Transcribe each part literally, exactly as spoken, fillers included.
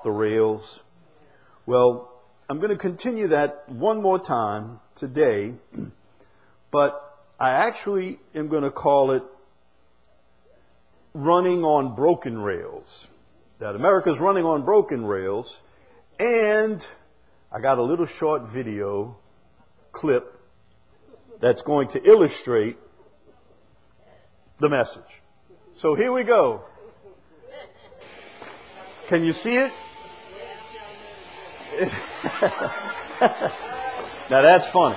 off the rails. Well, I'm going to continue that one more time today, but I actually am going to call it running on broken rails. That America's running on broken rails, and I got a little short video clip that's going to illustrate the message. So here we go. Can you see it? Now that's funny.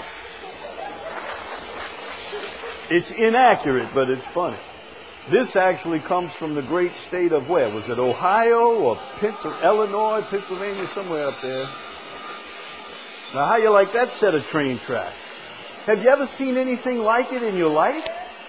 It's inaccurate, but it's funny. This actually comes from the great state of where? Was it Ohio or Pennsylvania, Illinois, Pennsylvania, somewhere up there? Now how you like that set of train tracks? Have you ever seen anything like it in your life?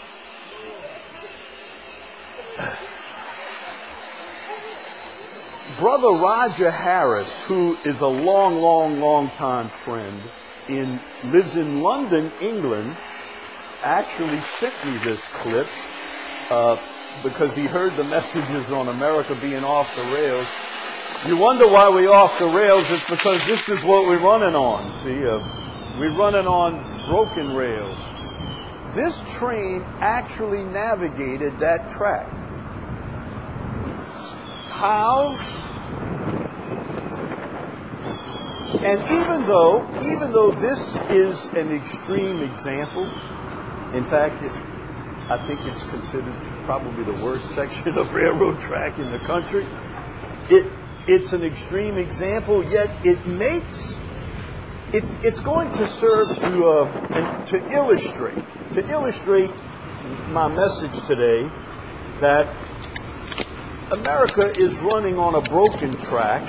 Brother Roger Harris, who is a long, long, long time friend, in lives in London, England, actually sent me this clip uh, because he heard the messages on America being off the rails. You wonder why we're off the rails. It's because this is what we're running on. See, uh, we're running on broken rails. This train actually navigated that track. How? And even though, even though this is an extreme example, in fact, it's, I think it's considered probably the worst section of railroad track in the country. It, it's an extreme example, yet it makes, it's, it's going to serve to, uh, to illustrate, to illustrate my message today that America is running on a broken track.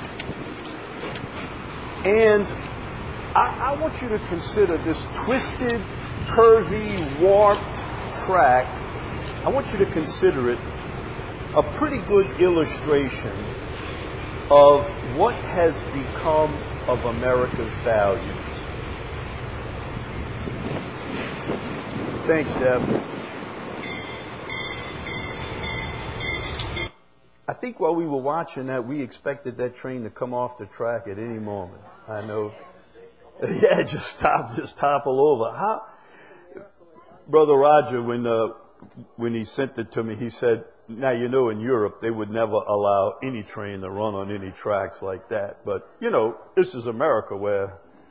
And I, I want you to consider this twisted, curvy, warped track. I want you to consider it a pretty good illustration of what has become of America's values. Thanks, Deb. I think while we were watching that, we expected that train to come off the track at any moment. I know. Yeah, just stop, just topple over. How, Brother Roger, when uh, when he sent it to me, he said, "Now you know, in Europe they would never allow any train to run on any tracks like that. But you know, this is America, where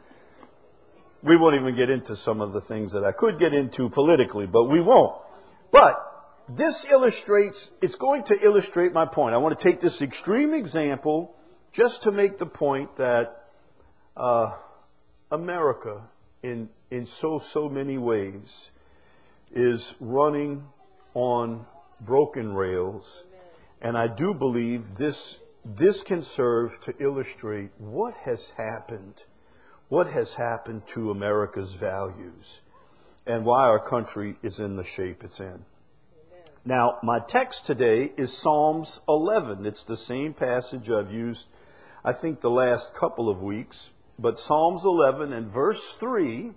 we won't even get into some of the things that I could get into politically, but we won't. But this illustrates, it's going to illustrate my point. I want to take this extreme example just to make the point that uh, America, in in so, so many ways, is running on broken rails. And I do believe this, this can serve to illustrate what has happened, what has happened to America's values, and why our country is in the shape it's in. Now, my text today is Psalms eleven. It's the same passage I've used, I think, the last couple of weeks. But Psalms eleven and verse three,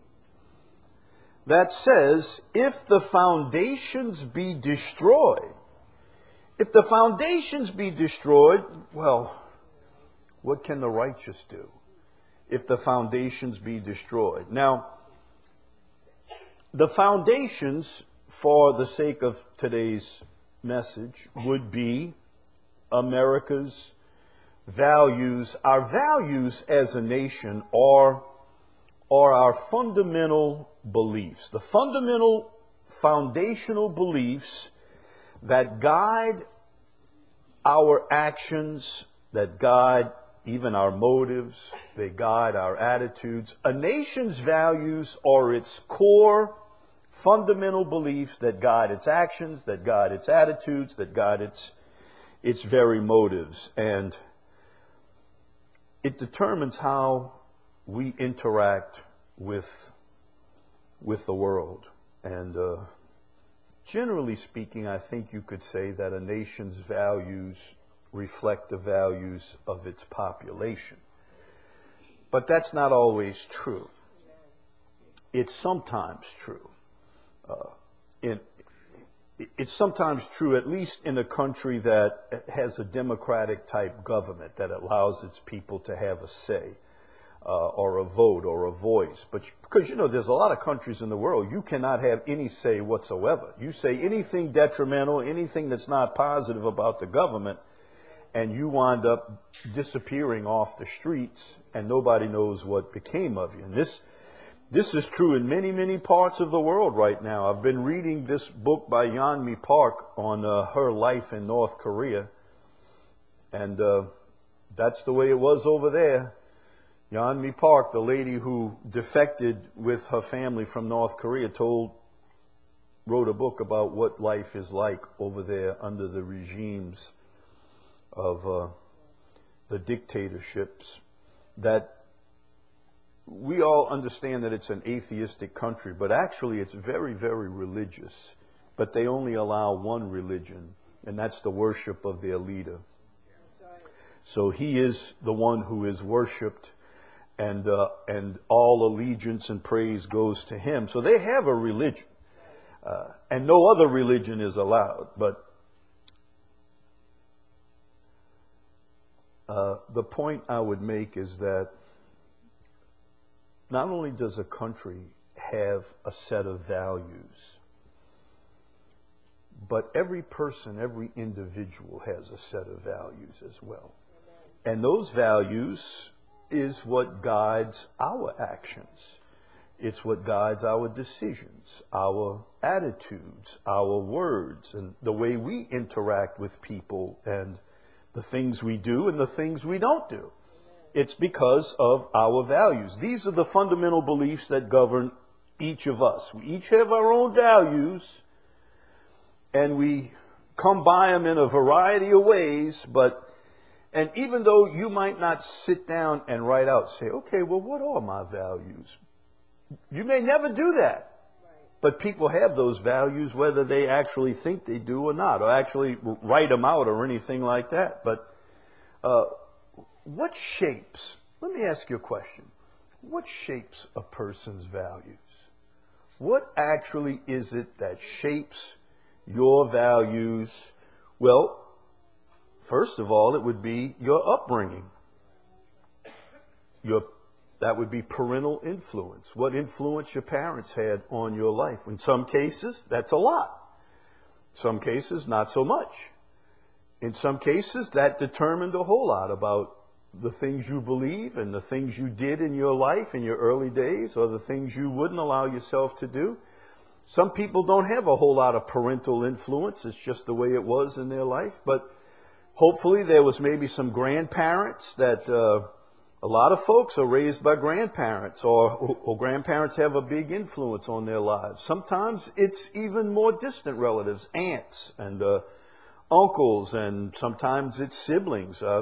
that says, if the foundations be destroyed, if the foundations be destroyed, well, what can the righteous do if the foundations be destroyed? Now, the foundations, for the sake of today's message, would be America's values. Our values as a nation are, are our fundamental beliefs, the fundamental foundational beliefs that guide our actions, that guide even our motives, they guide our attitudes. A nation's values are its core fundamental beliefs that guide its actions, that guide its attitudes, that guide its, its very motives. And it determines how we interact with, with the world. And uh, generally speaking, I think you could say that a nation's values reflect the values of its population. But that's not always true. It's sometimes true. Uh, in it's sometimes true, at least in a country that has a democratic type government that allows its people to have a say, uh, or a vote or a voice. But because, you know, there's a lot of countries in the world, you cannot have any say whatsoever. You say anything detrimental, anything that's not positive about the government, and you wind up disappearing off the streets, and nobody knows what became of you. And this, this is true in many, many parts of the world right now. I've been reading this book by Yeonmi Park on uh, her life in North Korea, and uh, that's the way it was over there. Yeonmi Park, the lady who defected with her family from North Korea, told, wrote a book about what life is like over there under the regimes of uh, the dictatorships. That we all understand that it's an atheistic country, but actually it's very, very religious. But they only allow one religion, and that's the worship of their leader. So he is the one who is worshipped, and uh, and all allegiance and praise goes to him. So they have a religion, uh, and no other religion is allowed. But Uh, the point I would make is that not only does a country have a set of values, but every person, every individual has a set of values as well. And those values is what guides our actions. It's what guides our decisions, our attitudes, our words, and the way we interact with people, and the things we do and the things we don't do. It's because of our values. These are the fundamental beliefs that govern each of us. We each have our own values, and we come by them in a variety of ways, but, and even though you might not sit down and write out, say, okay, well, what are my values? You may never do that. But people have those values whether they actually think they do or not, or actually write them out or anything like that. But uh, what shapes, let me ask you a question. What shapes a person's values? What actually is it that shapes your values? Well, first of all, it would be your upbringing. Your That would be parental influence. What influence your parents had on your life. In some cases, that's a lot. Some cases, not so much. In some cases, that determined a whole lot about the things you believe and the things you did in your life in your early days, or the things you wouldn't allow yourself to do. Some people don't have a whole lot of parental influence. It's just the way it was in their life. But hopefully there was maybe some grandparents that... Uh, A lot of folks are raised by grandparents, or, or grandparents have a big influence on their lives. Sometimes it's even more distant relatives, aunts and uh, uncles, and sometimes it's siblings. Uh,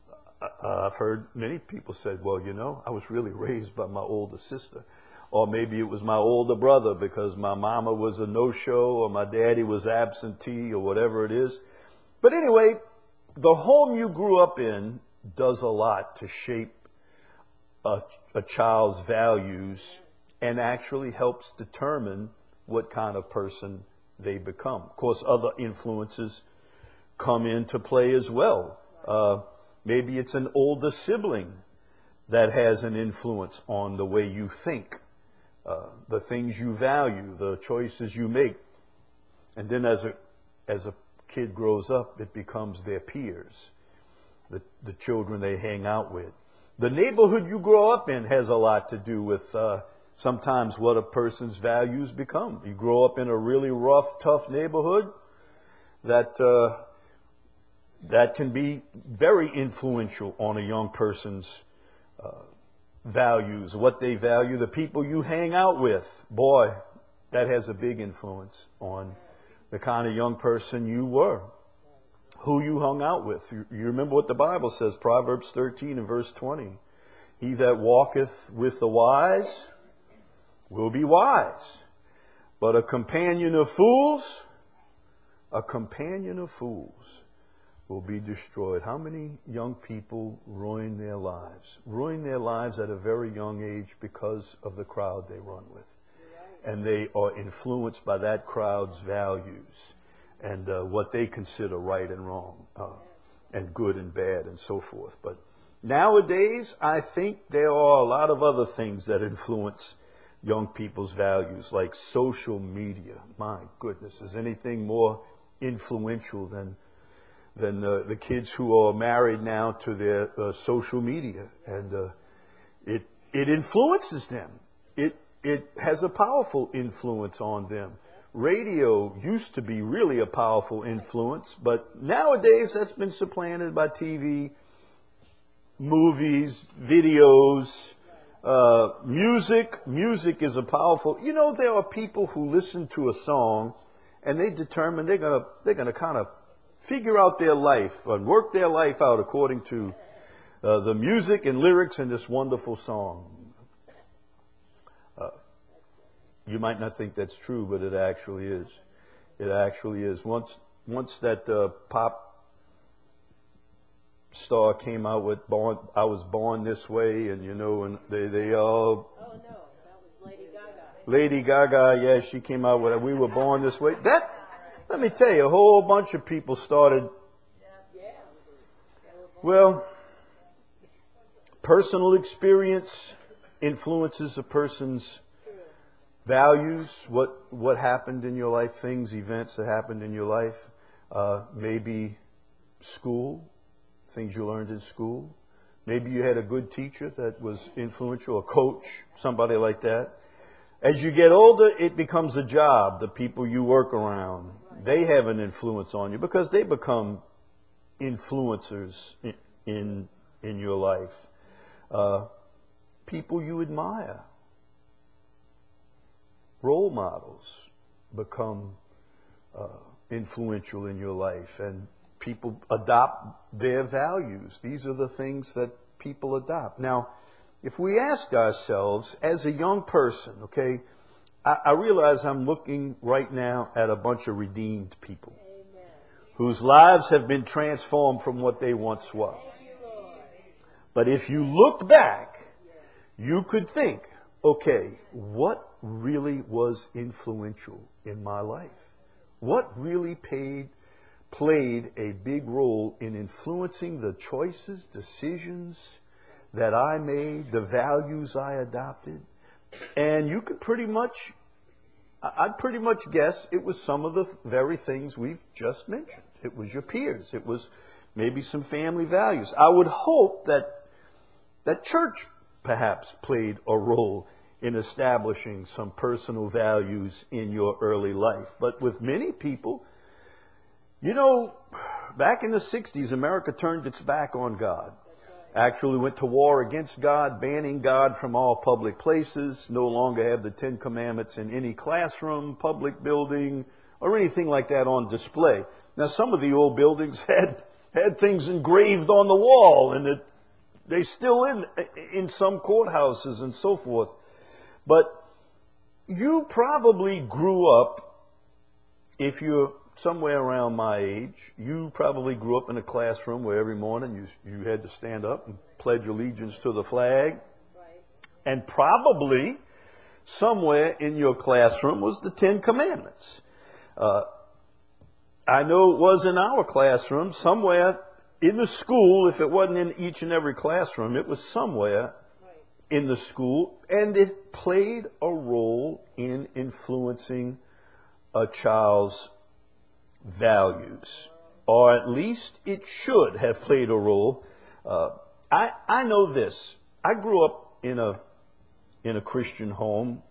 I've heard many people say, well, you know, I was really raised by my older sister. Or maybe it was my older brother because my mama was a no-show, or my daddy was absentee, or whatever it is. But anyway, the home you grew up in does a lot to shape A, a child's values, and actually helps determine what kind of person they become. Of course, other influences come into play as well. Uh, maybe it's an older sibling that has an influence on the way you think, uh, the things you value, the choices you make. And then as a, as a kid grows up, it becomes their peers, the, the children they hang out with. The neighborhood you grow up in has a lot to do with uh, sometimes what a person's values become. You grow up in a really rough, tough neighborhood, that uh, that can be very influential on a young person's uh, values, what they value, the people you hang out with. Boy, that has a big influence on the kind of young person you were, who you hung out with. You, you remember what the Bible says, Proverbs thirteen and verse twenty. He that walketh with the wise will be wise, but a companion of fools, a companion of fools will be destroyed. How many young people ruin their lives? Ruin their lives at a very young age because of the crowd they run with. And they are influenced by that crowd's values. and uh, what they consider right and wrong, uh, and good and bad and so forth. But nowadays, I think there are a lot of other things that influence young people's values, like social media. My goodness, is anything more influential than than uh, the kids who are married now to their uh, social media? And uh, it it influences them. It it has a powerful influence on them. Radio used to be really a powerful influence, but nowadays that's been supplanted by T V, movies, videos, uh, music. Music is a powerful. You know, there are people who listen to a song, and they determine they're gonna they're gonna kind of figure out their life and work their life out according to uh, the music and lyrics in this wonderful song. Uh, you might not think that's true, but it actually is. It actually is. Once once that uh, pop star came out with "Born," I was born this way, and you know, and they they all. Oh no, that was Lady Gaga. Lady Gaga, yeah, she came out with "We Were Born This Way." That, let me tell you, a whole bunch of people started. Well, personal experience influences a person's values, what what happened in your life, things, events that happened in your life, uh, maybe school, things you learned in school. Maybe you had a good teacher that was influential, a coach, somebody like that. As you get older, it becomes a job. The people you work around, they have an influence on you because they become influencers in in, in your life. Uh, people you admire, role models become uh, influential in your life, and people adopt their values. These are the things that people adopt. Now, if we ask ourselves, as a young person, okay, I, I realize I'm looking right now at a bunch of redeemed people. Amen. Whose lives have been transformed from what they once were. But if you looked back, you could think, okay, what really was influential in my life? What really paid, played a big role in influencing the choices, decisions that I made, the values I adopted? And you could pretty much, I'd pretty much guess it was some of the very things we've just mentioned. It was your peers. It was maybe some family values. I would hope that that church perhaps played a role in establishing some personal values in your early life. But with many people, you know, back in the sixties, America turned its back on God. Actually went to war against God, banning God from all public places, no longer have the Ten Commandments in any classroom, public building, or anything like that on display. Now, some of the old buildings had had things engraved on the wall, and it, they still in in some courthouses and so forth. But you probably grew up, if you're somewhere around my age, you probably grew up in a classroom where every morning you you had to stand up and pledge allegiance to the flag. Right. And probably somewhere in your classroom was the Ten Commandments. Uh, I know it was in our classroom, somewhere in the school. If it wasn't in each and every classroom, it was somewhere Right. in the school, and it played a role in influencing a child's values, or at least it should have played a role. Uh, I I know this. I grew up in a in a Christian home,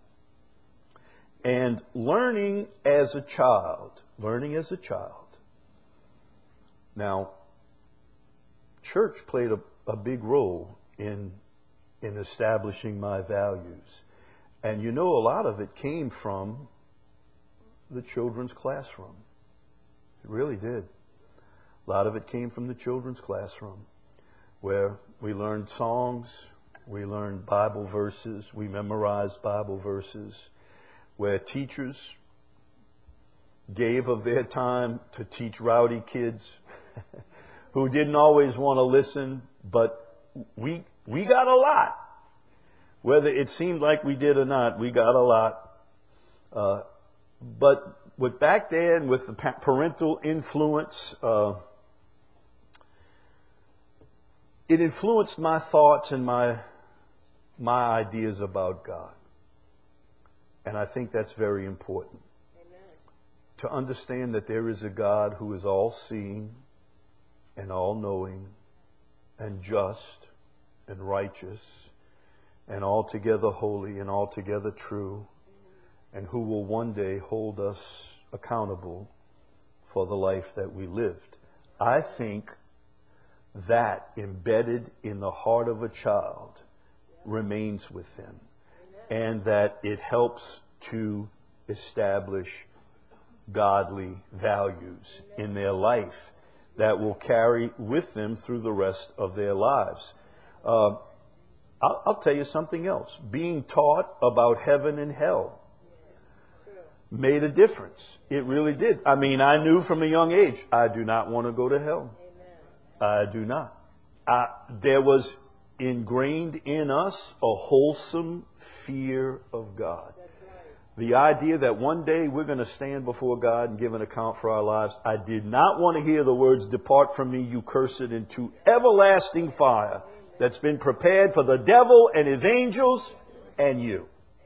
and learning as a child, learning as a child. Now, church played a, a big role in in establishing my values, and you know, a lot of it came from the children's classroom. It really did. A lot of it came from the children's classroom, where we learned songs, we learned Bible verses, we memorized Bible verses, where teachers gave of their time to teach rowdy kids who didn't always want to listen, but we we got a lot. Whether it seemed like we did or not, we got a lot. Uh, but with back then with the pa- parental influence, uh, it influenced my thoughts and my my ideas about God. And I think that's very important. Amen. To understand that there is a God who is all-seeing and all-knowing and just and righteous and altogether holy and altogether true, and who will one day hold us accountable for the life that we lived. I think that embedded in the heart of a child remains with them, and that it helps to establish godly values in their life that will carry with them through the rest of their lives. Uh, I'll, I'll tell you something else. Being taught about heaven and hell made a difference. It really did. I mean, I knew from a young age, I do not want to go to hell. I do not. I, there was ingrained in us a wholesome fear of God. The idea that one day we're going to stand before God and give an account for our lives. I did not want to hear the words, "Depart from me, you cursed, into everlasting fire that's been prepared for the devil and his angels and you."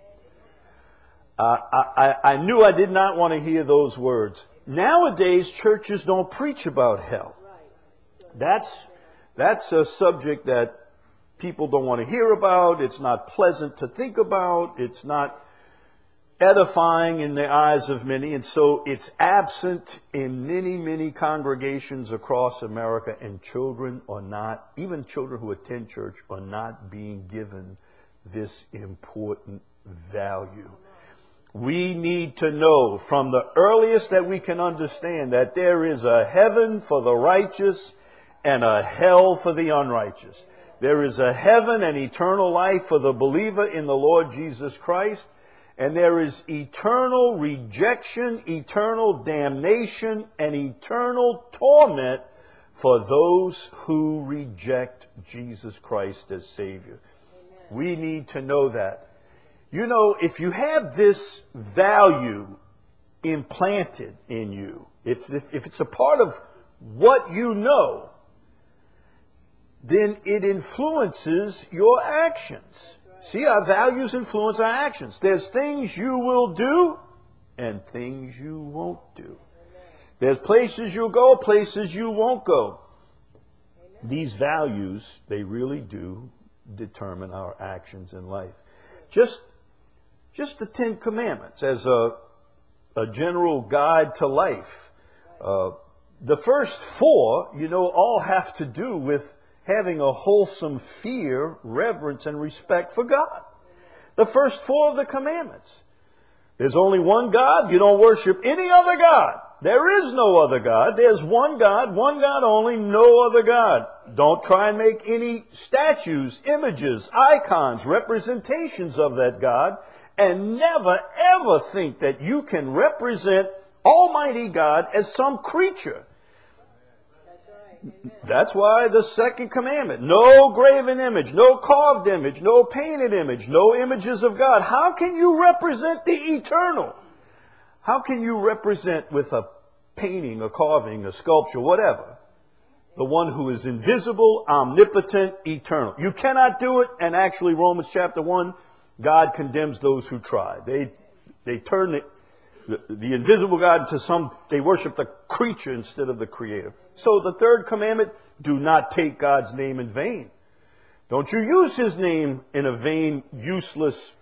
Uh, I, I, I knew I did not want to hear those words. Nowadays, churches don't preach about hell. That's, that's a subject that people don't want to hear about. It's not pleasant to think about. It's not edifying in the eyes of many. And so it's absent in many, many congregations across America. And children are not, even children who attend church, are not being given this important value. We need to know from the earliest that we can understand that there is a heaven for the righteous and a hell for the unrighteous. There is a heaven and eternal life for the believer in the Lord Jesus Christ. And there is eternal rejection, eternal damnation, and eternal torment for those who reject Jesus Christ as Savior. Amen. We need to know that. You know, if you have this value implanted in you, if, if, if it's a part of what you know, then it influences your actions. See, our values influence our actions. There's things you will do and things you won't do. There's places you'll go, places you won't go. These values, they really do determine our actions in life. Just, just the Ten Commandments as a, a general guide to life. Uh, the first four, you know, all have to do with having a wholesome fear, reverence, and respect for God. The first four of the commandments. There's only one God. You don't worship any other God. There is no other God. There's one God, one God only, no other God. Don't try and make any statues, images, icons, representations of that God. And never, ever think that you can represent Almighty God as some creature. That's why the second commandment, no graven image, no carved image, no painted image, no images of God. How can you represent the eternal? How can you represent with a painting, a carving, a sculpture, whatever, the one who is invisible, omnipotent, eternal? You cannot do it, and actually Romans chapter one, God condemns those who try. They, they turn the, the, the invisible God into some, they worship the creature instead of the Creator. So the third commandment, do not take God's name in vain. Don't you use His name in a vain, useless,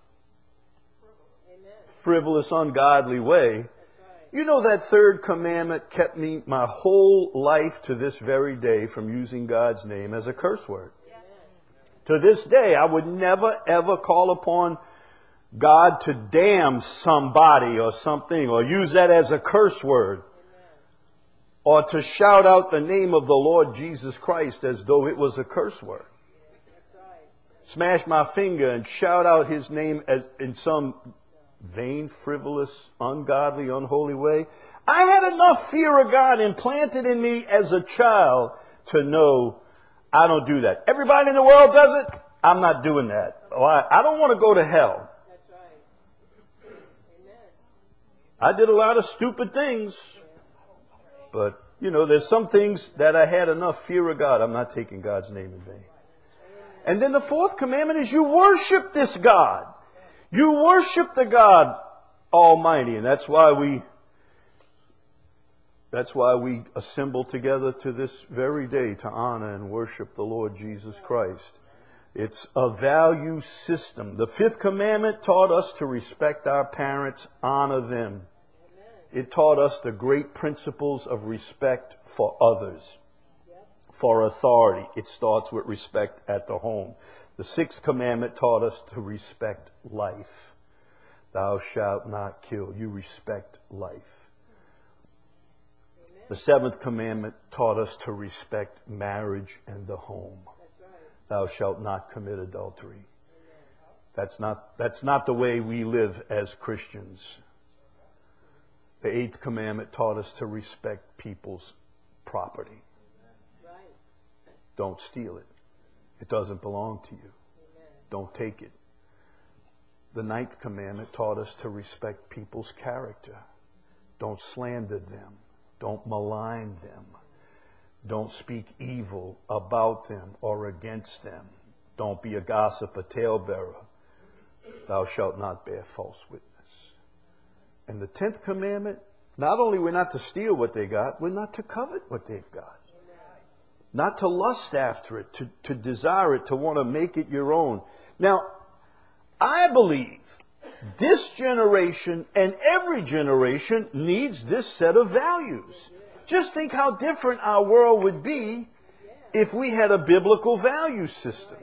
frivolous, ungodly way. You know, that third commandment kept me my whole life to this very day from using God's name as a curse word. To this day, I would never ever call upon God to damn somebody or something or use that as a curse word. Or to shout out the name of the Lord Jesus Christ as though it was a curse word. Smash my finger and shout out His name as in some vain, frivolous, ungodly, unholy way. I had enough fear of God implanted in me as a child to know I don't do that. Everybody in the world does it. I'm not doing that. Oh, I, I don't want to go to hell. I did a lot of stupid things, but, you know, there's some things that I had enough fear of God. I'm not taking God's name in vain. And then the fourth commandment is you worship this God. You worship the God Almighty. And that's why we, that's why we assemble together to this very day to honor and worship the Lord Jesus Christ. It's a value system. The fifth commandment taught us to respect our parents, honor them. It taught us the great principles of respect for others, for authority. It starts with respect at the home. The sixth commandment taught us to respect life. Thou shalt not kill. You respect life. The seventh commandment taught us to respect marriage and the home. Thou shalt not commit adultery. That's not, that's not the way we live as Christians. The eighth commandment taught us to respect people's property. Don't steal it. It doesn't belong to you. Don't take it. The ninth commandment taught us to respect people's character. Don't slander them. Don't malign them. Don't speak evil about them or against them. Don't be a gossip, a talebearer. Thou shalt not bear false witness. And the tenth commandment, not only we're not to steal what they got, we're not to covet what they've got. Not to lust after it, to, to desire it, to want to make it your own. Now, I believe this generation and every generation needs this set of values. Just think how different our world would be if we had a biblical value system.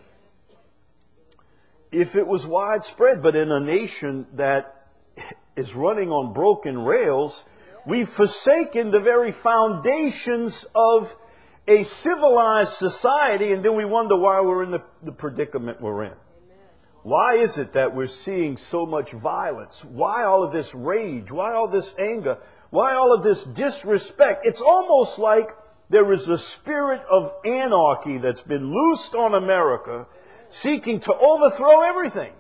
If it was widespread, but in a nation that is running on broken rails, we've forsaken the very foundations of a civilized society, and then we wonder why we're in the, the predicament we're in. Why is it that we're seeing so much violence? Why all of this rage? Why all this anger? Why all of this disrespect? It's almost like there is a spirit of anarchy that's been loosed on America, seeking to overthrow everything.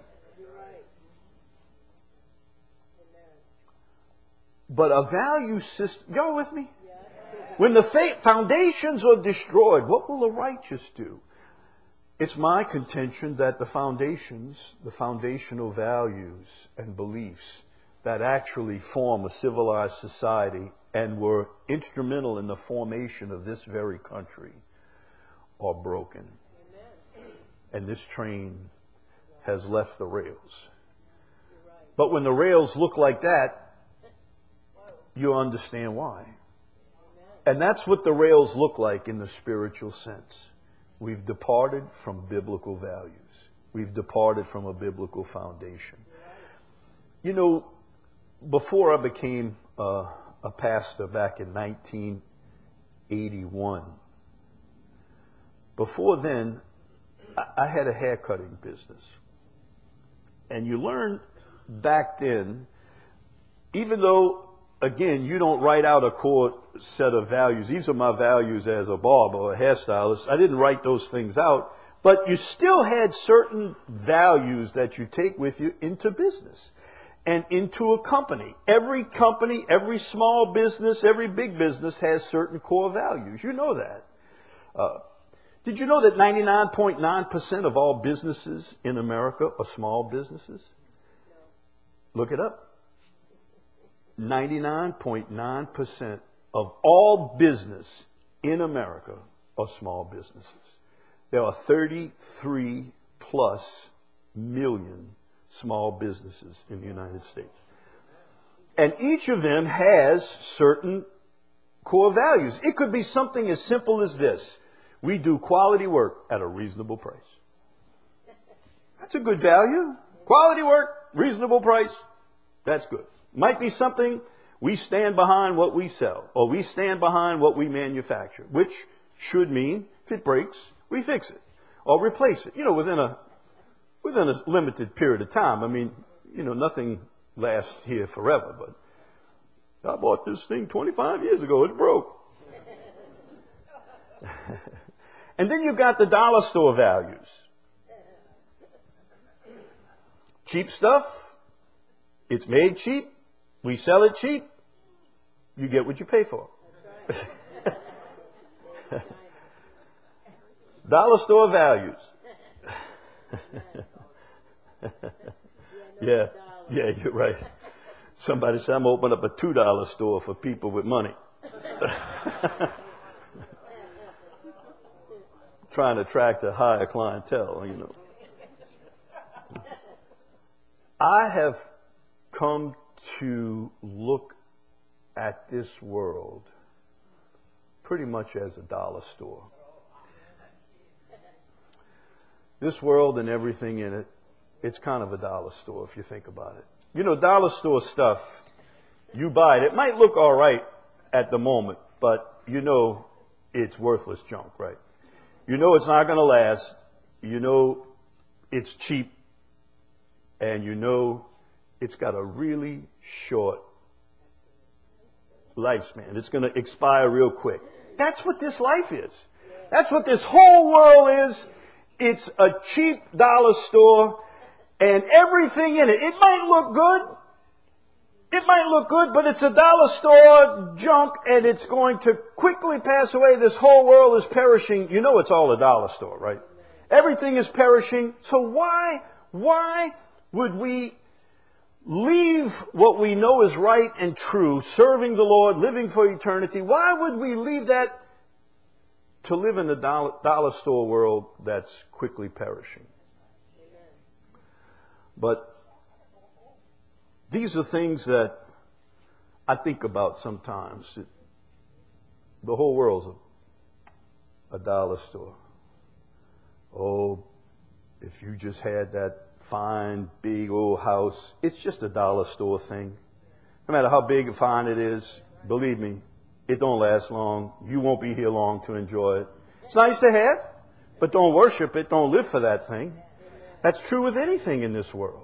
But a value system, y'all with me? When the foundations are destroyed, what will the righteous do? It's my contention that the foundations, the foundational values and beliefs that actually form a civilized society and were instrumental in the formation of this very country are broken. And this train has left the rails. But when the rails look like that, you understand why. And that's what the rails look like in the spiritual sense. We've departed from biblical values. We've departed from a biblical foundation. You know, before I became uh, a pastor back in nineteen eighty-one, before then, I, I had a haircutting business. And you learn back then, even though, again, you don't write out a core set of values. These are my values as a barber or a hairstylist. I didn't write those things out. But you still had certain values that you take with you into business and into a company. Every company, every small business, every big business has certain core values. You know that. Uh, did you know that ninety-nine point nine percent of all businesses in America are small businesses? Look it up. ninety-nine point nine percent of all business in America are small businesses. There are thirty-three plus million small businesses in the United States. And each of them has certain core values. It could be something as simple as this. We do quality work at a reasonable price. That's a good value. Quality work, reasonable price. That's good. Might be something, we stand behind what we sell, or we stand behind what we manufacture, which should mean if it breaks, we fix it or replace it, you know, within a within a limited period of time. I mean, you know, nothing lasts here forever, but I bought this thing twenty-five years ago. It broke. And then you've got the dollar store values. Cheap stuff. It's made cheap. We sell it cheap. You get what you pay for. Dollar store values. Yeah, yeah, you're right. Somebody said, I'm opening up a two dollar store for people with money. Trying to attract a higher clientele, you know. I have come to look at this world pretty much as a dollar store. This world and everything in it, it's kind of a dollar store if you think about it. You know, dollar store stuff, you buy it. It might look all right at the moment, but you know it's worthless junk, right? You know it's not going to last. You know it's cheap. And you know it's got a really short lifespan. It's going to expire real quick. That's what this life is. That's what this whole world is. It's a cheap dollar store and everything in it. It might look good. It might look good, but it's a dollar store junk and it's going to quickly pass away. This whole world is perishing. You know it's all a dollar store, right? Everything is perishing. So why, why would we leave what we know is right and true, serving the Lord, living for eternity? Why would we leave that to live in the dollar, dollar store world that's quickly perishing? But these are things that I think about sometimes. The whole world's a, a dollar store. Oh, if you just had that fine, big old house, it's just a dollar store thing. No matter how big and fine it is, believe me, it don't last long. You won't be here long to enjoy it. It's nice to have, but don't worship it. Don't live for that thing. That's true with anything in this world.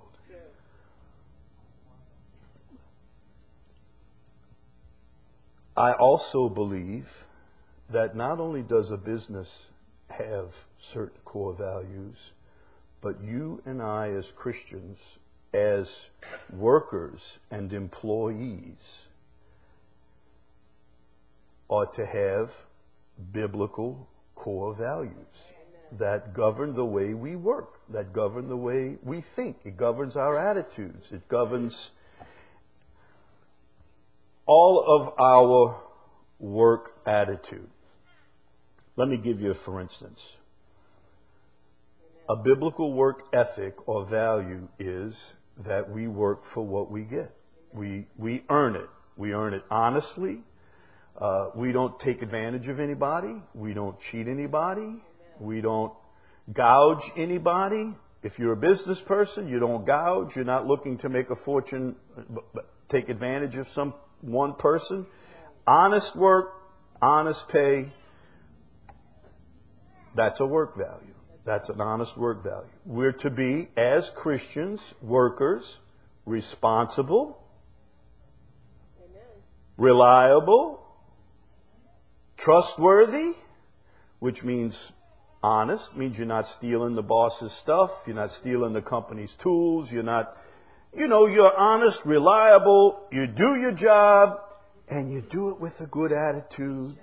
I also believe that not only does a business have certain core values, but you and I as Christians, as workers and employees, ought to have biblical core values that govern the way we work, that govern the way we think. It governs our attitudes. It governs all of our work attitude. Let me give you a for instance. A biblical work ethic or value is that we work for what we get. We we earn it. We earn it honestly. Uh, we don't take advantage of anybody. We don't cheat anybody. We don't gouge anybody. If you're a business person, you don't gouge. You're not looking to make a fortune, take advantage of some one person. Honest work, honest pay, that's a work value. That's an honest work value. We're to be, as Christians, workers, responsible, Amen. Reliable, trustworthy, which means honest, means you're not stealing the boss's stuff, you're not stealing the company's tools, you're not, you know, you're honest, reliable, you do your job, and you do it with a good attitude.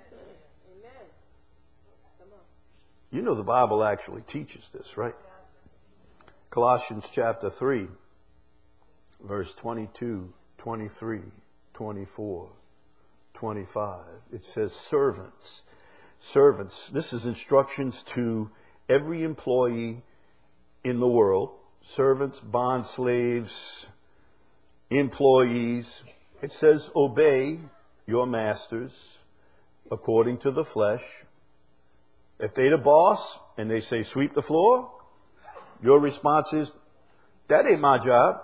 You know the Bible actually teaches this, right? Colossians chapter three, verse twenty-two, twenty-three, twenty-four, twenty-five. It says servants. Servants. This is instructions to every employee in the world. Servants, bond slaves, employees. It says obey your masters according to the flesh. If they're the boss and they say sweep the floor, your response is, that ain't my job.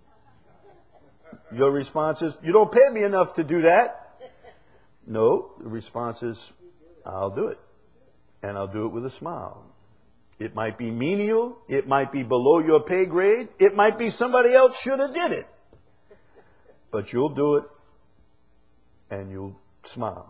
Your response is, you don't pay me enough to do that. No, the response is, I'll do it. And I'll do it with a smile. It might be menial. It might be below your pay grade. It might be somebody else should have did it. But you'll do it and you'll smile.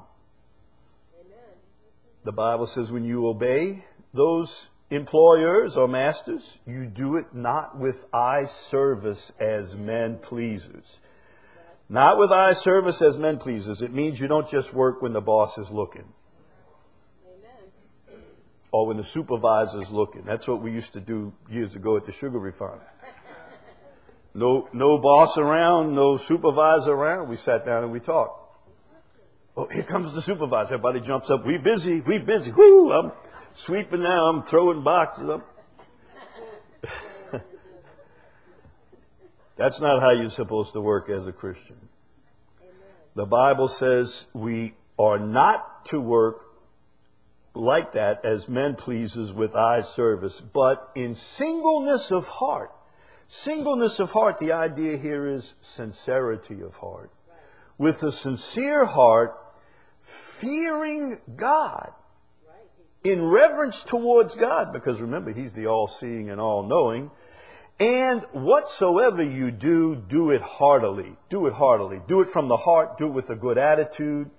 The Bible says when you obey those employers or masters, you do it not with eye service as men pleasers. Not with eye service as men pleasers. It means you don't just work when the boss is looking. Amen. Or when the supervisor is looking. That's what we used to do years ago at the sugar refinery. No, no boss around, no supervisor around. We sat down and we talked. Oh, here comes the supervisor. Everybody jumps up. We busy. We busy. Whoo! I'm sweeping now. I'm throwing boxes up. That's not how you're supposed to work as a Christian. The Bible says we are not to work like that as men pleasers with eye service, but in singleness of heart. Singleness of heart, the idea here is sincerity of heart. With a sincere heart, fearing God, in reverence towards God, because remember, He's the all-seeing and all-knowing. And whatsoever you do, do it heartily. Do it heartily. Do it from the heart. Do it with a good attitude.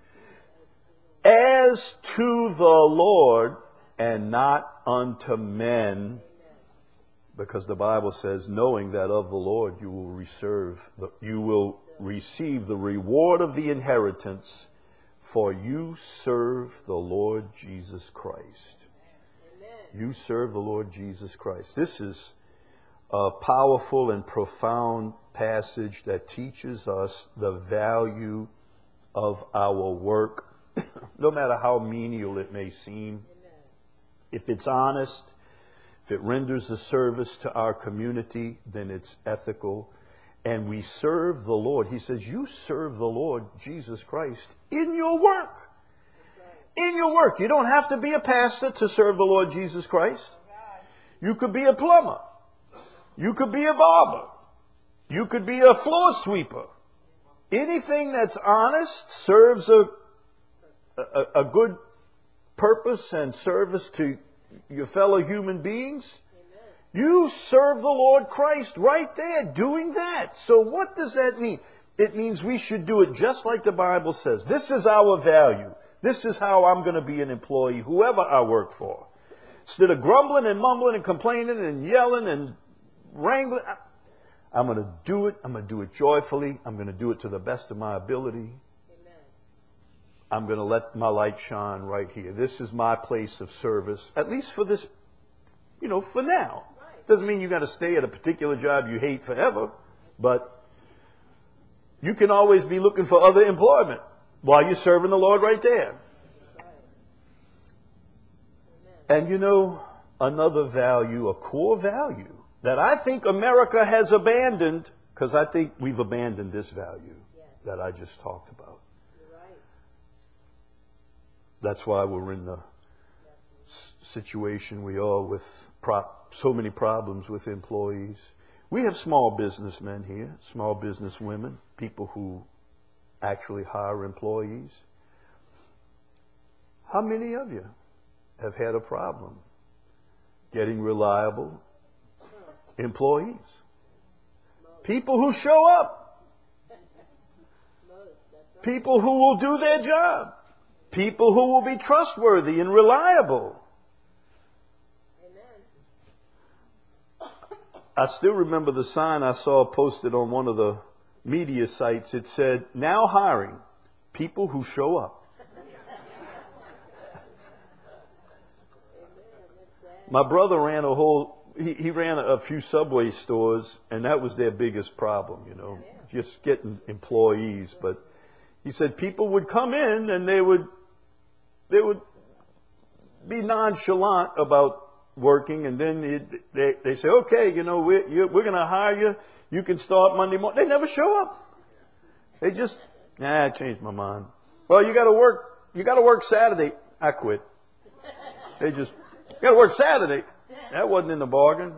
As to the Lord and not unto men. Because the Bible says, knowing that of the Lord you will receive the, you will receive the reward of the inheritance, for you serve the Lord Jesus Christ. Amen. You serve the Lord Jesus Christ. This is a powerful and profound passage that teaches us the value of our work, no matter how menial it may seem. Amen. If it's honest, if it renders a service to our community, then it's ethical. And we serve the Lord. He says, you serve the Lord Jesus Christ in your work. In your work. You don't have to be a pastor to serve the Lord Jesus Christ. You could be a plumber. You could be a barber. You could be a floor sweeper. Anything that's honest serves a, a, a good purpose and service to your fellow human beings. Amen. You serve the Lord Christ right there doing that. So what does that mean? It means we should do it just like the Bible says. This is our value. This is how I'm going to be an employee, whoever I work for. Instead of grumbling and mumbling and complaining and yelling and wrangling, I'm going to do it. I'm going to do it joyfully. I'm going to do it to the best of my ability. Amen. I'm going to let my light shine right here. This is my place of service, at least for this, you know, for now. Right. Doesn't mean you got to stay at a particular job you hate forever, but you can always be looking for other employment while you're serving the Lord right there. Right. And you know, another value, a core value, that I think America has abandoned, because I think we've abandoned this value yes. that I just talked about. You're right. That's why we're in the s- situation we are with pro- so many problems with employees. We have small businessmen here, small business women, people who actually hire employees. How many of you have had a problem getting reliable employees? People who show up. People who will do their job. People who will be trustworthy and reliable. Amen. I still remember the sign I saw posted on one of the media sites. It said, now hiring people who show up. My brother ran a whole He, he ran a few Subway stores, and that was their biggest problem, you know, just getting employees. But he said people would come in and they would, they would be nonchalant about working, and then it, they they say, okay, you know, we're you're, we're going to hire you. You can start Monday morning. They never show up. They just, nah, I changed my mind. Well, you got to work. You got to work Saturday. I quit. They just, you got to work Saturday. That wasn't in the bargain.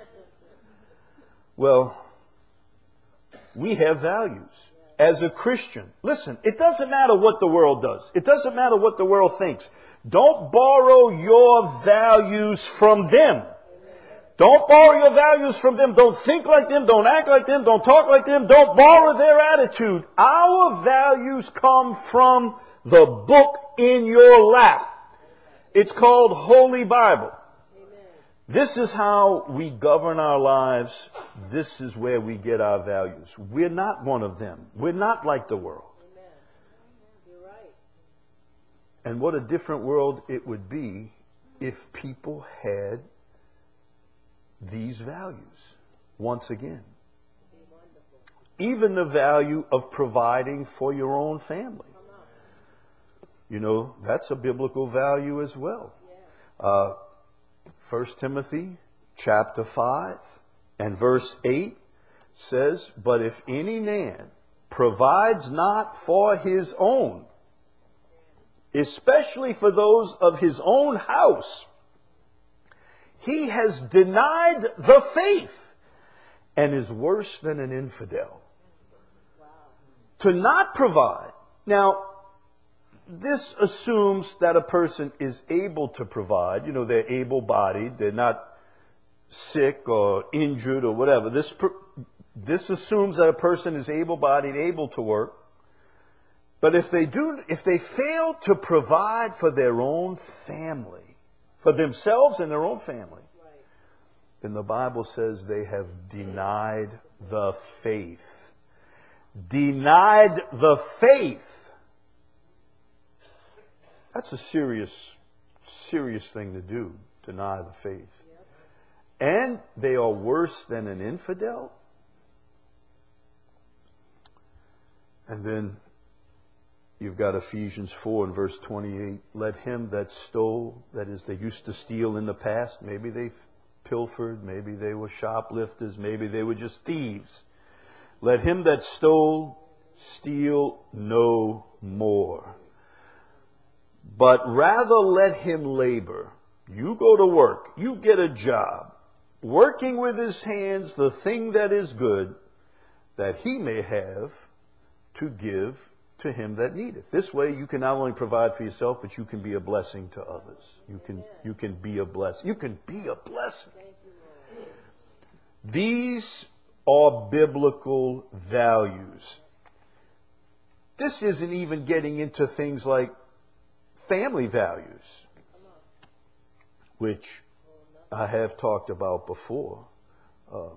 Well, we have values as a Christian. Listen, it doesn't matter what the world does. It doesn't matter what the world thinks. Don't borrow your values from them. Don't borrow your values from them. Don't think like them. Don't act like them. Don't talk like them. Don't borrow their attitude. Our values come from the book in your lap. It's called Holy Bible. This is how we govern our lives This is where we get our values. We're not one of them. We're not like the world. Amen. You're right. And what a different world it would be if people had these values once again. Be wonderful. Even the value of providing for your own family. Come on. You know, that's a biblical value as well. Yeah. Uh, First Timothy chapter five and verse eight says, "But if any man provides not for his own, especially for those of his own house, he has denied the faith and is worse than an infidel." Wow. To not provide. Now, this assumes that a person is able to provide. You know, they're able-bodied. They're not sick or injured or whatever. This, this assumes that a person is able-bodied, able to work. But if they do, if they fail to provide for their own family, for themselves and their own family, Right. then the Bible says they have denied the faith. Denied the faith. That's a serious, serious thing to do, deny the faith. Yep. And they are worse than an infidel. And then you've got Ephesians four and verse twenty-eight. Let him that stole, that is, they used to steal in the past, maybe they pilfered, maybe they were shoplifters, maybe they were just thieves. Let him that stole steal no more, but rather let him labor. You go to work, you get a job, working with his hands the thing that is good, that he may have to give to him that needeth. This way you can not only provide for yourself, but you can be a blessing to others. You can, you can be a blessing. You can be a blessing. Thank you, Lord. These are biblical values. This isn't even getting into things like family values, which I have talked about before. Uh,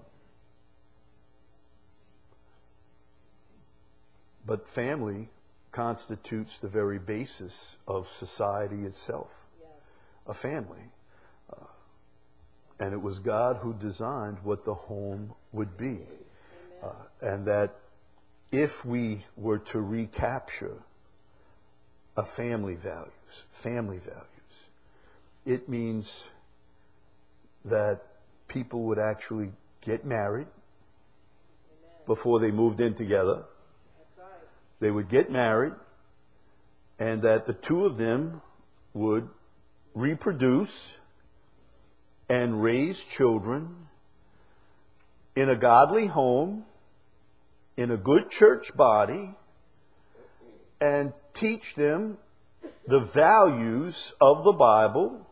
but family constitutes the very basis of society itself. Yeah. A family. Uh, and it was God who designed what the home would be. Uh, and that if we were to recapture a family values, family values, it means that people would actually get married before they moved in together. That's right. They would get married, and that the two of them would reproduce and raise children in a godly home, in a good church body, and teach them the values of the Bible,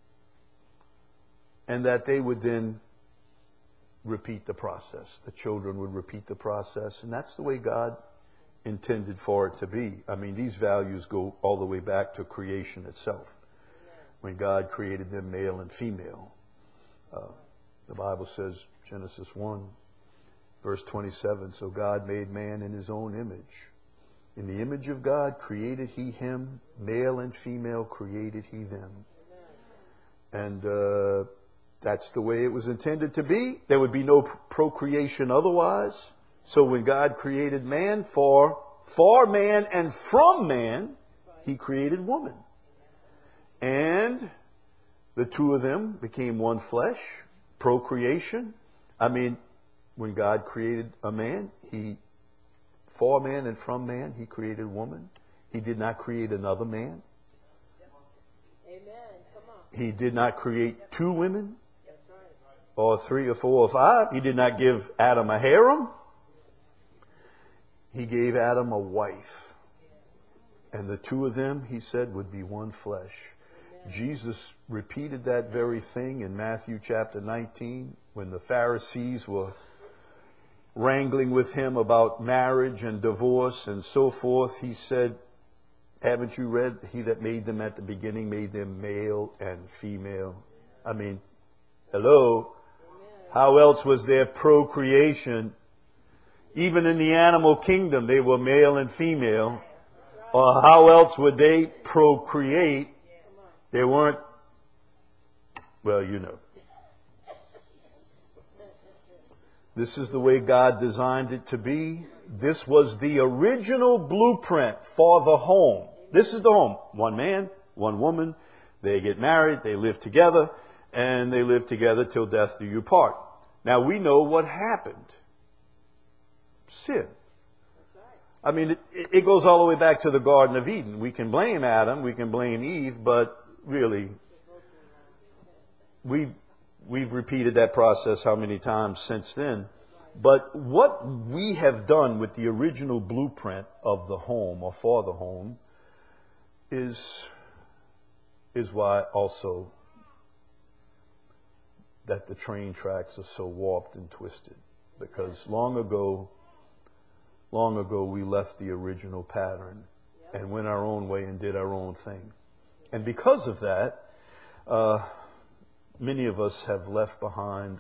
and that they would then repeat the process. The children would repeat the process, and that's the way God intended for it to be. I mean, these values go all the way back to creation itself. When God created them male and female. Uh, the Bible says, Genesis one, verse twenty-seven, so God made man in his own image. In the image of God created he him, male and female created he them. And uh, that's the way it was intended to be. There would be no procreation otherwise. So when God created man for, for man and from man, he created woman. And the two of them became one flesh, procreation. I mean, when God created a man, he, for man and from man, he created woman. He did not create another man. Amen. Come on. He did not create two women, That's right. or three or four or five. He did not give Adam a harem. He gave Adam a wife. And the two of them, he said, would be one flesh. Jesus repeated that very thing in Matthew chapter nineteen when the Pharisees were wrangling with him about marriage and divorce and so forth. He said, haven't you read, he that made them at the beginning made them male and female? I mean, hello. How else was there procreation? Even in the animal kingdom, they were male and female. Or how else would they procreate? They weren't, well, you know. This is the way God designed it to be. This was the original blueprint for the home. This is the home. One man, one woman. They get married, they live together, and they live together till death do you part. Now we know what happened. Sin. I mean, it, it goes all the way back to the Garden of Eden. We can blame Adam, we can blame Eve, but really, we We've repeated that process how many times since then. But what we have done with the original blueprint of the home or for the home is, is why also that the train tracks are so warped and twisted. Because long ago, long ago we left the original pattern and went our own way and did our own thing. And because of that, uh, many of us have left behind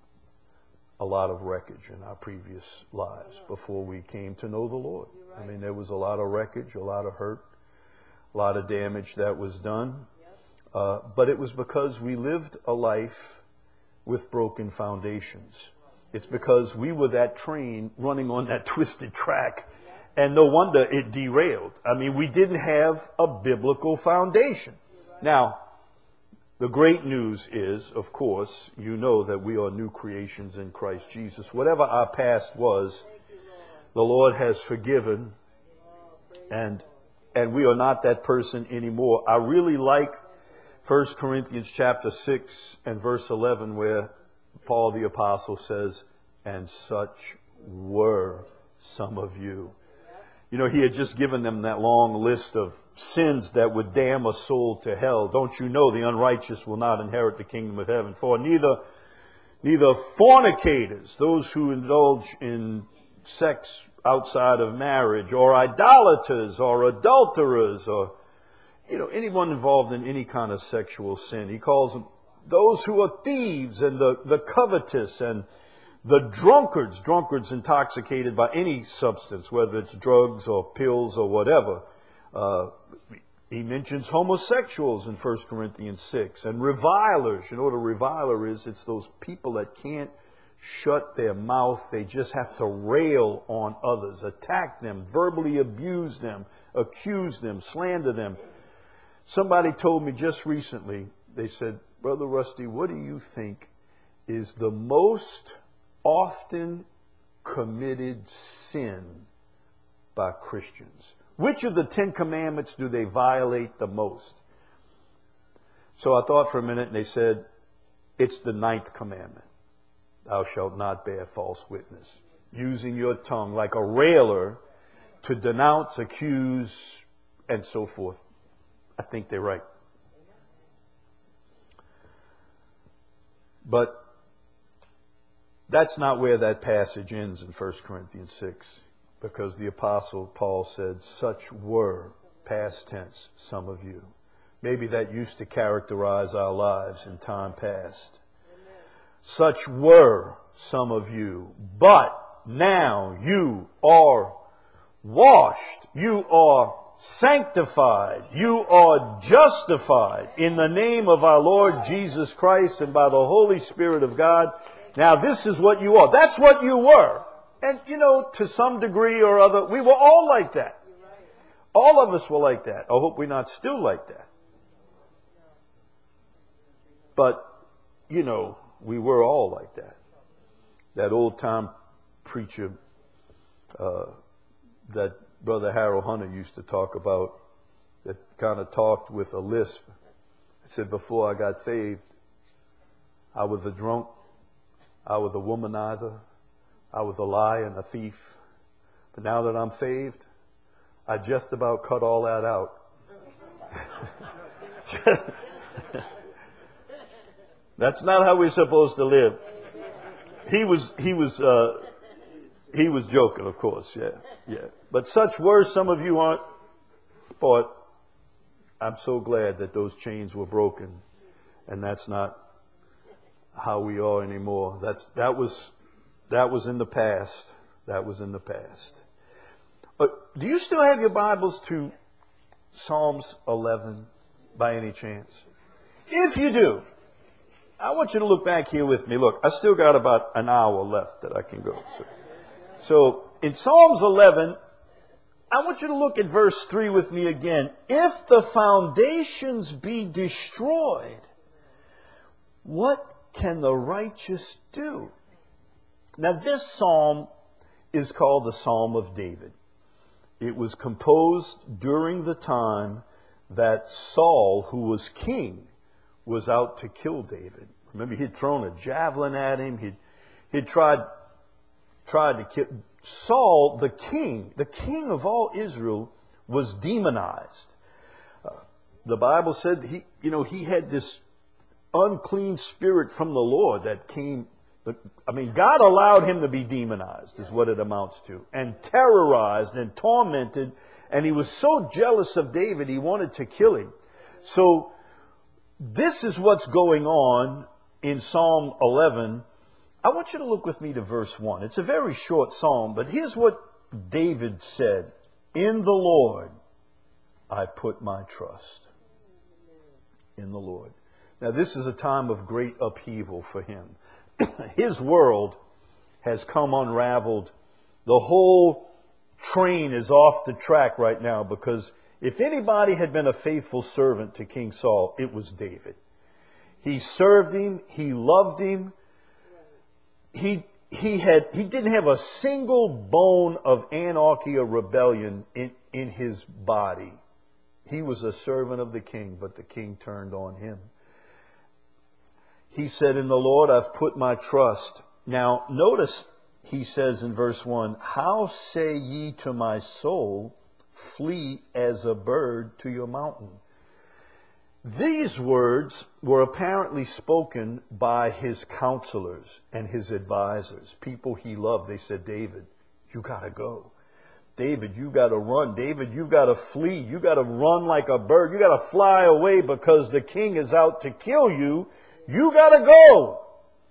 a lot of wreckage in our previous lives before we came to know the Lord. I mean, there was a lot of wreckage, a lot of hurt, a lot of damage that was done. Uh, but it was because we lived a life with broken foundations. It's because we were that train running on that twisted track. And no wonder it derailed. I mean, we didn't have a biblical foundation. Now, the great news is, of course, you know that we are new creations in Christ Jesus. Whatever our past was, the Lord has forgiven, and and we are not that person anymore. I really like First Corinthians chapter six and verse eleven, where Paul the Apostle says, "And such were some of you." You know, he had just given them that long list of sins that would damn a soul to hell. Don't you know the unrighteous will not inherit the kingdom of heaven? For neither, neither fornicators, those who indulge in sex outside of marriage, or idolaters, or adulterers, or, you know, anyone involved in any kind of sexual sin. He calls them those who are thieves and the, the covetous and the drunkards, drunkards intoxicated by any substance, whether it's drugs or pills or whatever. Uh, he mentions homosexuals in First Corinthians six, and revilers. You know what a reviler is? It's those people that can't shut their mouth. They just have to rail on others, attack them, verbally abuse them, accuse them, slander them. Somebody told me just recently, they said, "Brother Rusty, what do you think is the most often committed sin by Christians? Which of the Ten Commandments do they violate the most?" So I thought for a minute, and they said, it's the ninth commandment. Thou shalt not bear false witness. Using your tongue like a railer to denounce, accuse, and so forth. I think they're right. But that's not where that passage ends in First Corinthians six, because the Apostle Paul said, "Such were," past tense, "some of you." Maybe that used to characterize our lives in time past. Amen. "Such were some of you, but now you are washed, you are sanctified, you are justified in the name of our Lord Jesus Christ and by the Holy Spirit of God. Now this is what you are." That's what you were. And, you know, to some degree or other, we were all like that. All of us were like that. I hope we're not still like that. But, you know, we were all like that. That old-time preacher uh, that Brother Harold Hunter used to talk about, that kind of talked with a lisp. He said, "Before I got saved, I was a drunk, I was a womanizer, I was a liar and a thief. But now that I'm saved, I just about cut all that out." That's not how we're supposed to live. He was, he was, uh, he was joking, of course. Yeah, yeah. But such were some of you aren't. But I'm so glad that those chains were broken, and that's not how we are anymore. That's that was that was in the past. That was in the past. But do you still have your Bibles to Psalms eleven by any chance? If you do, I want you to look back here with me. Look, I still got about an hour left that I can go. So, so in Psalms eleven, I want you to look at verse three with me again. If the foundations be destroyed, what can the righteous do? Now this psalm is called the Psalm of David. It was composed during the time that Saul, who was king, was out to kill David. Remember, he'd thrown a javelin at him. He'd, he'd tried, tried to kill. Saul, the king, the king of all Israel, was demonized. Uh, the Bible said he, you know, he had this unclean spirit from the Lord that came. I mean, God allowed him to be demonized, is what it amounts to, and terrorized and tormented. And he was so jealous of David, he wanted to kill him. So this is what's going on in Psalm eleven. I want you to look with me to verse one. It's a very short psalm, but here's what David said. In the Lord I put my trust. In the Lord. Now this is a time of great upheaval for him. His world has come unraveled. The whole train is off the track right now, because if anybody had been a faithful servant to King Saul, it was David. He served him. He loved him. He, he, had, he didn't have a single bone of anarchy or rebellion in, in his body. He was a servant of the king, but the king turned on him. He said, in the Lord I've put my trust. Now, notice he says in verse one, how say ye to my soul, flee as a bird to your mountain? These words were apparently spoken by his counselors and his advisors, people he loved. They said, David, you got to go. David, you got to run. David, you got to flee. You got to run like a bird. You got to fly away because the king is out to kill you. You got to go.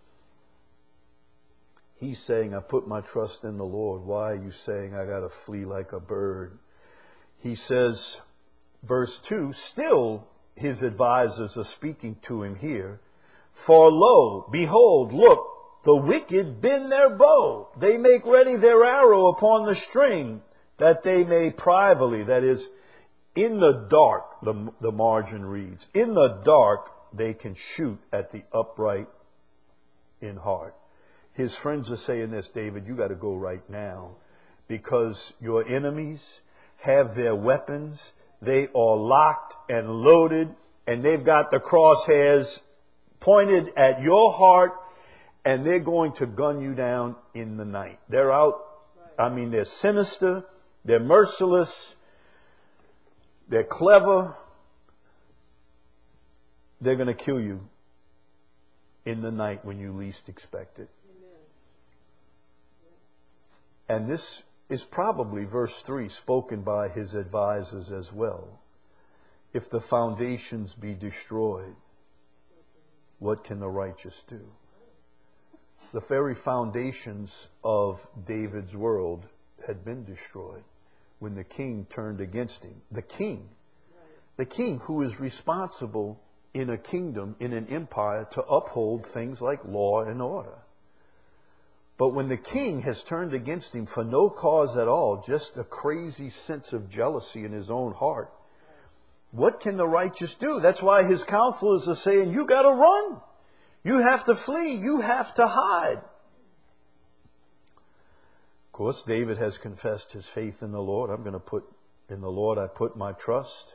He's saying, I put my trust in the Lord. Why are you saying I got to flee like a bird? He says, verse two, still his advisors are speaking to him here. For lo, behold, look, the wicked bend their bow. They make ready their arrow upon the string, that they may privily, that is, in the dark, the, the margin reads, in the dark they can shoot at the upright in heart. His friends are saying this, David, you got to go right now, because your enemies have their weapons. They are locked and loaded, and they've got the crosshairs pointed at your heart, and they're going to gun you down in the night. They're out. I mean, they're sinister. They're merciless. They're clever. They're going to kill you in the night when you least expect it. And this is probably, verse three, spoken by his advisors as well. If the foundations be destroyed, what can the righteous do? The very foundations of David's world had been destroyed when the king turned against him. The king, the king who is responsible in a kingdom, in an empire, to uphold things like law and order. But when the king has turned against him for no cause at all, just a crazy sense of jealousy in his own heart, what can the righteous do? That's why his counselors are saying, you got to run. You have to flee. You have to hide. Of course, David has confessed his faith in the Lord. I'm going to put, in the Lord I put my trust.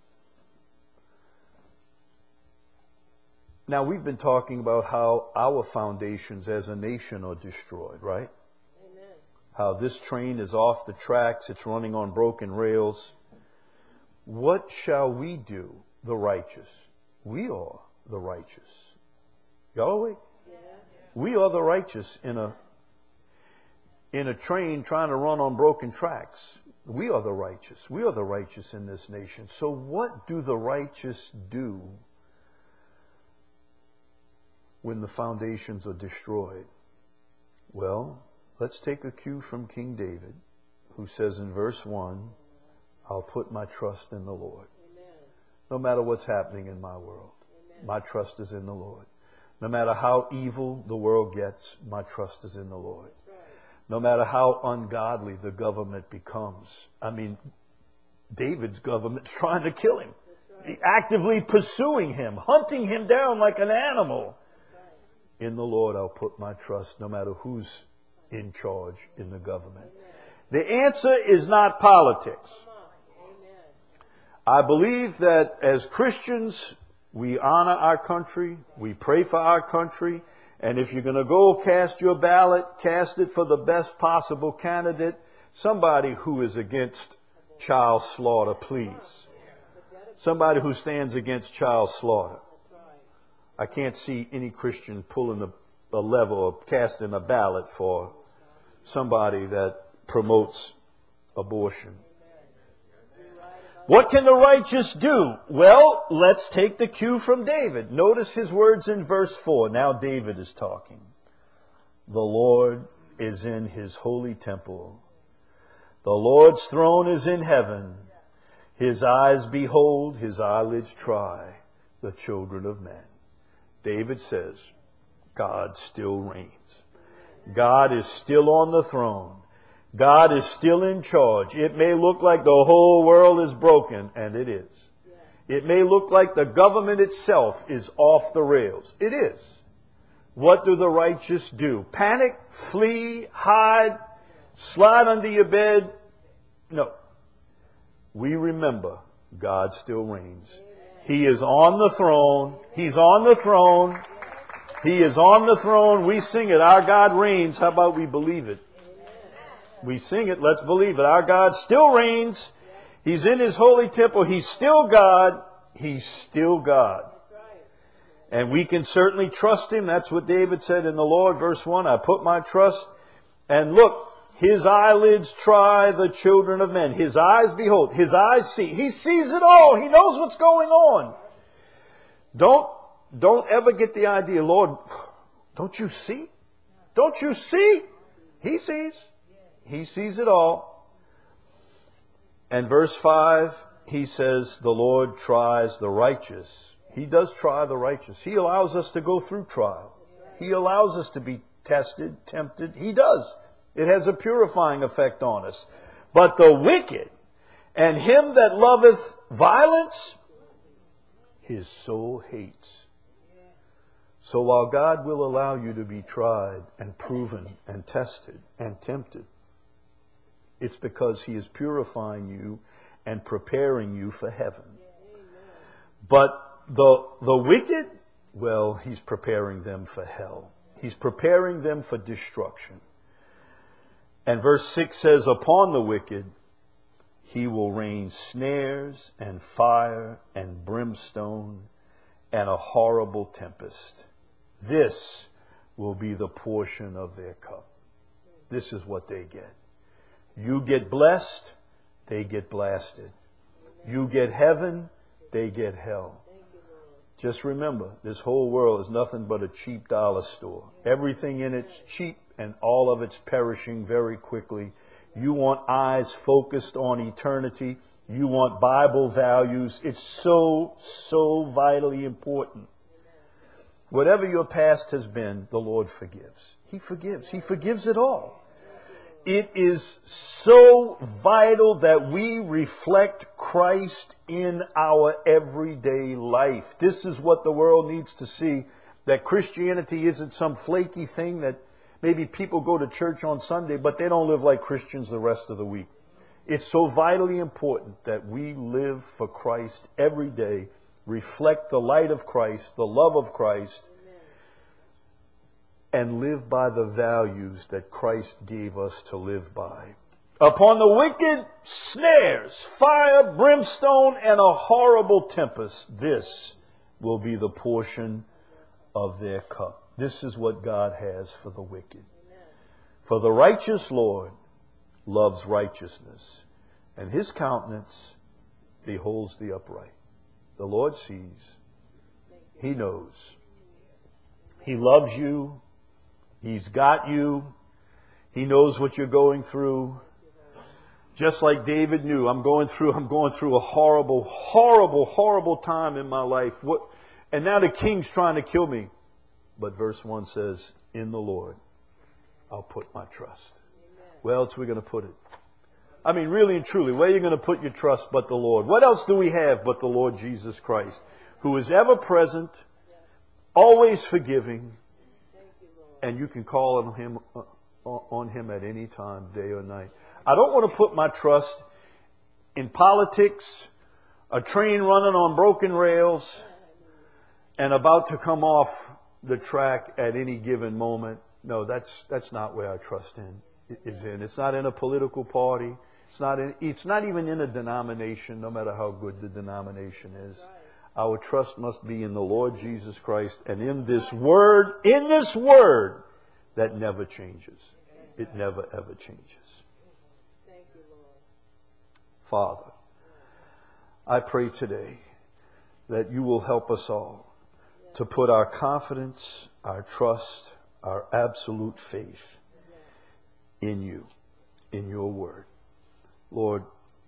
Now, we've been talking about how our foundations as a nation are destroyed, right? Amen. How this train is off the tracks, it's running on broken rails. What shall we do, the righteous? We are the righteous. Y'all awake? Yeah. We are the righteous in a in a train trying to run on broken tracks. We are the righteous. We are the righteous in this nation. So what do the righteous do when the foundations are destroyed? Well, let's take a cue from King David, who says in verse one, I'll put my trust in the Lord. Amen. No matter what's happening in my world, Amen. my trust is in the Lord. No matter how evil the world gets, my trust is in the Lord. Right. No matter how ungodly the government becomes. I mean, David's government's trying to kill him. Right. Actively pursuing him, hunting him down like an animal. Right. In the Lord I'll put my trust, no matter who's in charge in the government. The answer is not politics. Amen. I believe that as Christians, we honor our country, we pray for our country, and if you're going to go cast your ballot, cast it for the best possible candidate, somebody who is against child slaughter, please. Somebody who stands against child slaughter. I can't see any Christian pulling a, a lever or casting a ballot for somebody that promotes abortion. What can the righteous do? Well, let's take the cue from David. Notice his words in verse four. Now David is talking. The Lord is in his holy temple. The Lord's throne is in heaven. His eyes behold, his eyelids try the children of men. David says, God still reigns. God is still on the throne. God is still in charge. It may look like the whole world is broken, and it is. It may look like the government itself is off the rails. It is. What do the righteous do? Panic, flee, hide, slide under your bed? No. We remember God still reigns. He is on the throne. He's on the throne. He is on the throne. We sing it. Our God reigns. How about we believe it? We sing it. Let's believe it. Our God still reigns. He's in his holy temple. He's still God. He's still God. And we can certainly trust him. That's what David said in the Lord. Verse one, I put my trust. And look, his eyelids try the children of men. His eyes behold. His eyes see. He sees it all. He knows what's going on. Don't, don't ever get the idea, Lord, don't you see? Don't you see? He sees. He sees it all. And verse five, he says, the Lord tries the righteous. He does try the righteous. He allows us to go through trial. He allows us to be tested, tempted. He does. It has a purifying effect on us. But the wicked and him that loveth violence, his soul hates. So while God will allow you to be tried and proven and tested and tempted, it's because he is purifying you and preparing you for heaven. But the, the wicked, well, he's preparing them for hell. He's preparing them for destruction. And verse six says, upon the wicked, he will rain snares and fire and brimstone and a horrible tempest. This will be the portion of their cup. This is what they get. You get blessed, they get blasted. You get heaven, they get hell. Just remember, this whole world is nothing but a cheap dollar store. Everything in it's cheap and all of it's perishing very quickly. You want eyes focused on eternity. You want Bible values. It's so, so vitally important. Whatever your past has been, the Lord forgives. He forgives. He forgives it all. It is so vital that we reflect Christ in our everyday life. This is what the world needs to see, that Christianity isn't some flaky thing that maybe people go to church on Sunday, but they don't live like Christians the rest of the week. It's so vitally important that we live for Christ every day, reflect the light of Christ, the love of Christ, and live by the values that Christ gave us to live by. Upon the wicked, snares, fire, brimstone, and a horrible tempest. This will be the portion of their cup. This is what God has for the wicked. For the righteous Lord loves righteousness, and his countenance beholds the upright. The Lord sees. He knows. He loves you. He's got you. He knows what you're going through. Just like David knew, I'm going through, I'm going through a horrible, horrible, horrible time in my life. What? And now the king's trying to kill me. But verse one says, in the Lord, I'll put my trust. Where else are we going to put it? I mean, really and truly, where are you going to put your trust but the Lord? What else do we have but the Lord Jesus Christ, who is ever present, always forgiving, and you can call on him, uh, on him at any time, day or night. I don't want to put my trust in politics, a train running on broken rails, and about to come off the track at any given moment. No, that's that's not where our trust in is in. It's not in a political party. It's not in. It's not even in a denomination, no matter how good the denomination is. Our trust must be in the Lord Jesus Christ and in this Word, in this Word that never changes. It never ever changes. Father, I pray today that you will help us all to put our confidence, our trust, our absolute faith in you, in your word. Lord,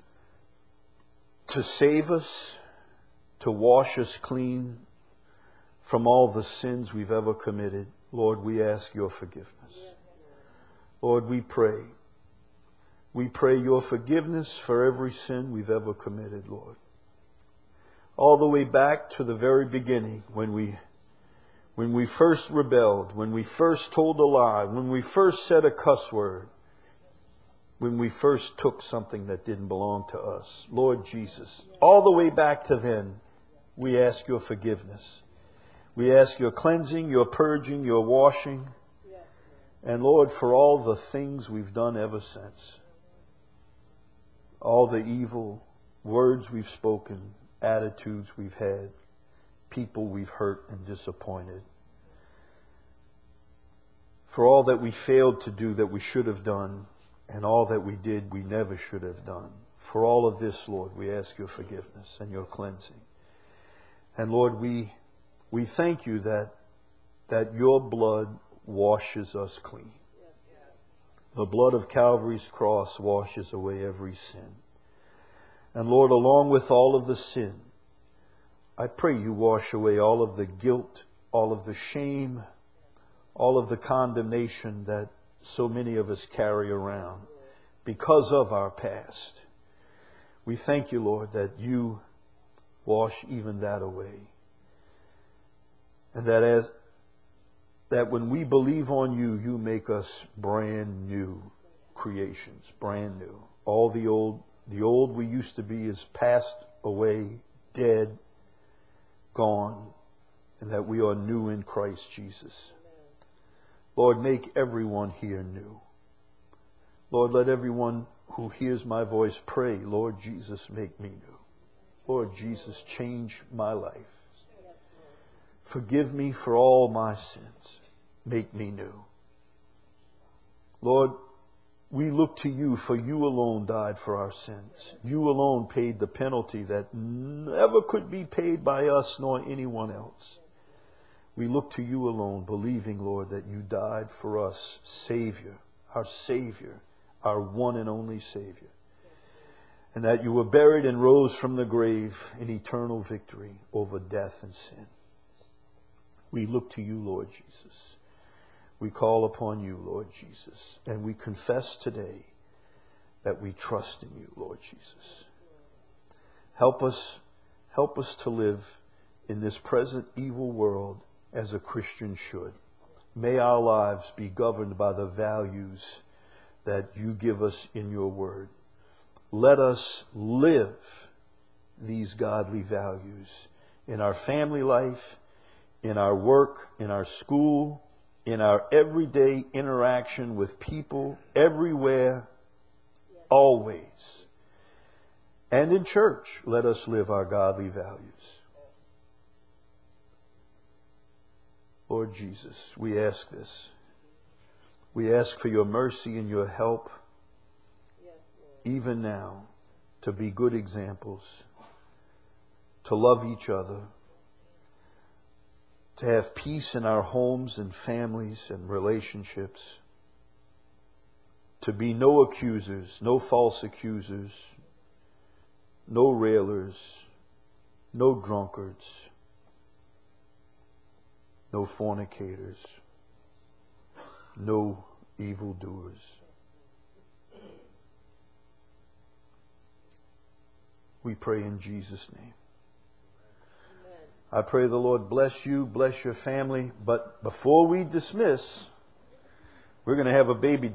to save us, to wash us clean from all the sins we've ever committed, Lord, we ask your forgiveness. Lord, we pray. We pray your forgiveness for every sin we've ever committed, Lord. All the way back to the very beginning when we when we first rebelled, when we first told a lie, when we first said a cuss word, when we first took something that didn't belong to us. Lord Jesus, all the way back to then, we ask your forgiveness. We ask your cleansing, your purging, your washing. And Lord, for all the things we've done ever since. All the evil words we've spoken, attitudes we've had, people we've hurt and disappointed. For all that we failed to do that we should have done, and all that we did we never should have done. For all of this, Lord, we ask your forgiveness and your cleansing. And Lord, we we thank you that that your blood washes us clean. The blood of Calvary's cross washes away every sin. And Lord, along with all of the sin, I pray you wash away all of the guilt, all of the shame, all of the condemnation that so many of us carry around because of our past. We thank you, Lord, that you wash even that away. And that as that when we believe on you, you make us brand new creations, brand new. All the old, the old we used to be is passed away, dead, gone, and that we are new in Christ Jesus. Lord, make everyone here new. Lord, let everyone who hears my voice pray, Lord Jesus, make me new. Lord Jesus, change my life. Forgive me for all my sins. Make me new. Lord, we look to you, for you alone died for our sins. You alone paid the penalty that never could be paid by us nor anyone else. We look to you alone, believing, Lord, that you died for us, Savior, our Savior, our one and only Savior. And that you were buried and rose from the grave in eternal victory over death and sin. We look to you, Lord Jesus. We call upon you, Lord Jesus. And we confess today that we trust in you, Lord Jesus. Help us, help us to live in this present evil world as a Christian should. May our lives be governed by the values that you give us in your word. Let us live these godly values in our family life, in our work, in our school, in our everyday interaction with people, everywhere, always. And in church, let us live our godly values. Lord Jesus, we ask this. We ask for your mercy and your help, even now, to be good examples, to love each other, to have peace in our homes and families and relationships, to be no accusers, no false accusers, no railers, no drunkards, no fornicators, no evildoers. We pray in Jesus' name. I pray the Lord bless you, bless your family. But before we dismiss, we're going to have a baby